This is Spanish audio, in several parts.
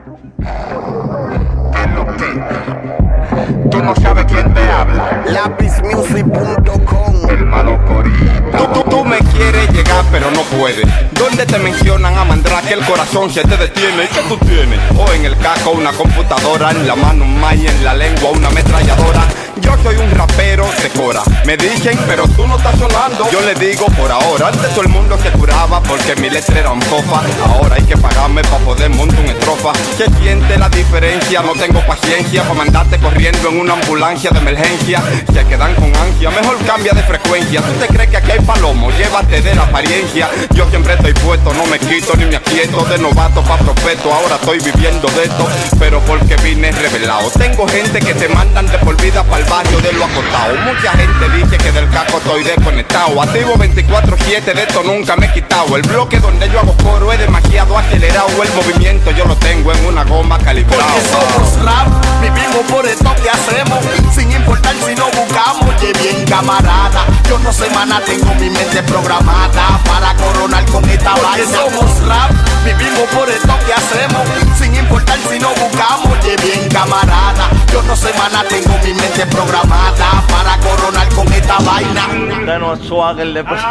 Tú no sabes quién te habla. Lapizmusic.com. El malo corita. Tú me quieres llegar pero no puedes. ¿Dónde te mencionan a Mandrake el corazón se te detiene? ¿Y qué tú tienes? O en el casco una computadora, en la mano un maíz, en la lengua una ametralladora. Yo soy un rapero de cora. Me dicen, pero tú no estás sonando. Yo le digo por ahora. Antes todo el mundo se curaba porque mi letra era un fofa. Ahora hay que pagarme para poder montar una estrofa. ¿Qué siente la diferencia? No tengo paciencia para mandarte corriendo en una ambulancia de emergencia. Se quedan con ansia, mejor cambia de frecuencia. ¿Tú te crees que aquí hay palomo? Llévate de la apariencia. Yo siempre estoy puesto, no me quito ni me aquieto. De novato pa' profeto, ahora estoy viviendo de esto. Pero porque vine revelado. Tengo gente que te mandan de por vida para el barrio de lo acostado. Mucha gente dice que del casco estoy desconectado. Activo 24/7, de esto nunca me he quitado. El bloque donde yo hago coro es demasiado acelerado. El movimiento yo lo tengo en una goma calibrado. Porque somos rap, vivimos por esto que hacemos, sin importar si no buscamos. Oye bien camarada, yo no sé maná, tengo mi mente programada para coronar con esta vaina. Porque somos rap, vivimos por esto que hacemos, sin importar si no buscamos. Oye bien camarada, yo no sé maná, tengo mi mente programada para coronar con esta vaina. Usted no es suave,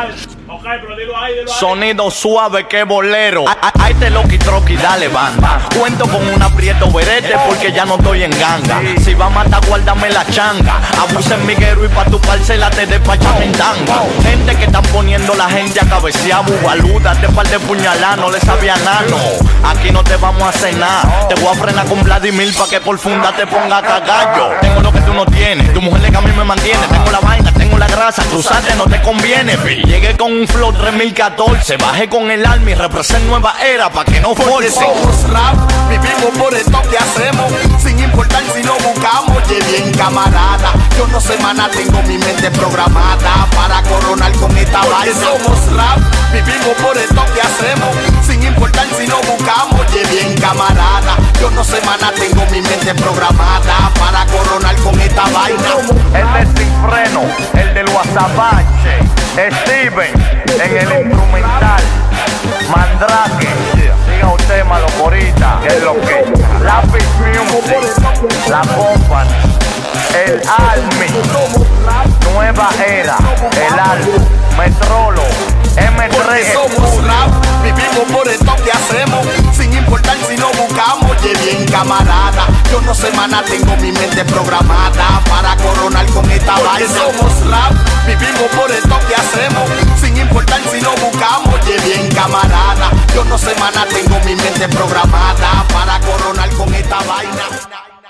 sonido suave que bolero. Ahí te lo troqui, dale banda. Cuento con un aprieto verete porque ya no estoy en ganga. Si va a matar, guárdame la changa. Abusa en miguero y pa' tu parcela te despachan en tanga. Gente que están poniendo la gente a cabecear. Bubaluda, te par de puñalá, no le sabía nano. Aquí no te vamos a hacer nada. Te voy a frenar con Vladimir pa' que por funda te ponga a cagallo. Tengo lo que tú no tienes, tu mujer que a mí me mantiene. Tengo la vaina, tengo la grasa, cruzarte no te conviene, pi. Llegué con un flow 3014, bajé con el alma y represent nueva era pa' que no Porque force. somos rap, vivimos por esto que hacemos, sin importar si no buscamos. Oye bien camarada, yo no sé maná, tengo mi mente programada para coronar con esta vaina. Porque somos rap, vivimos por esto que hacemos, sin importar si no buscamos. Oye bien camarada, yo no sé maná, tengo mi mente programada para coronar con esta vaina. El de Sin Freno, el del Guasabache, Steven, en el instrumental, Mandrake, siga usted malocorita, que es lo que Lápiz Music, la Company, el Army, Nueva Era, el álbum, Metrolo, M3. Porque somos rap, vivimos por esto que hacemos, sin importar si no buscamos. Oye bien camarada, yo no sé maná, tengo mi mente programada para coronar con esta vaina. Porque somos rap, vivimos por esto que hacemos, sin importar si no buscamos. Oye bien camarada, yo no sé maná, tengo mi mente programada para coronar con esta vaina.